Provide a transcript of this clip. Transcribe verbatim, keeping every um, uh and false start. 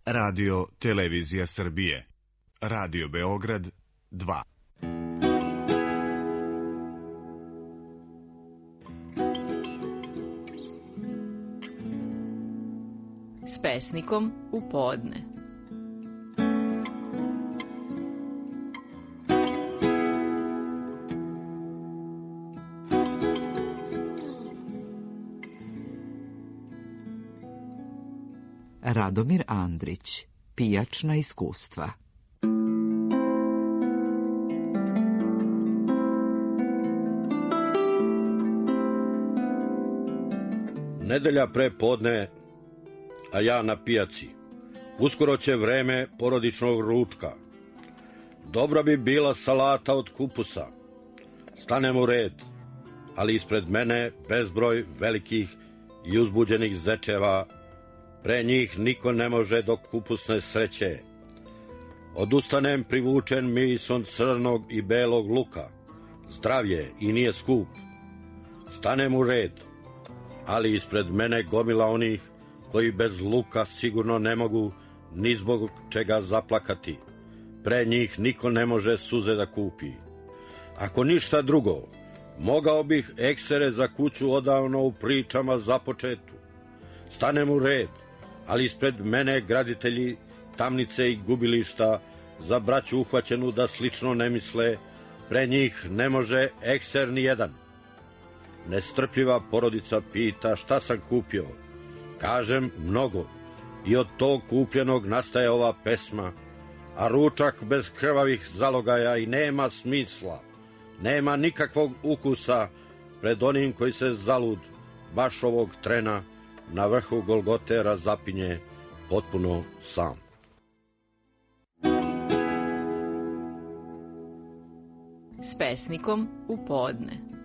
Radio Televizija Srbije. Radio Beograd dva. S pesnikom u podne. Radomir Andrić, Pijačna iskustva. Nedelja pre podne, a ja na pijaci. Uskoro će vreme porodičnog ručka. Dobra bi bila salata od kupusa. Stanem u red, ali ispred mene bezbroj velikih i uzbuđenih zečeva. Pre njih niko ne može do kupusne sreće. Odustanem privučen mirisom crnog i belog luka. Zdrav je i nije skup. Stanem u red, ali ispred mene gomila onih koji bez luka sigurno ne mogu ni zbog čega zaplakati. Pre njih niko ne može suze da kupi. Ako ništa drugo, mogao bih eksere za kuću odavno u pričama započetu. Stanem u red, ali ispred mene graditelji tamnice i gubilišta za braću uhvaćenu da slično ne misle. Pre njih ne može ekser ni jedan. Nestrpljiva porodica pita šta sam kupio. Kažem mnogo, i od tog kupljenog nastaje ova pesma, a ručak bez krvavih zalogaja i nema smisla, nema nikakvog ukusa pred onim koji se zalud baš ovog trena na vrhu Golgote razapinje potpuno sam. S pesnikom u podne.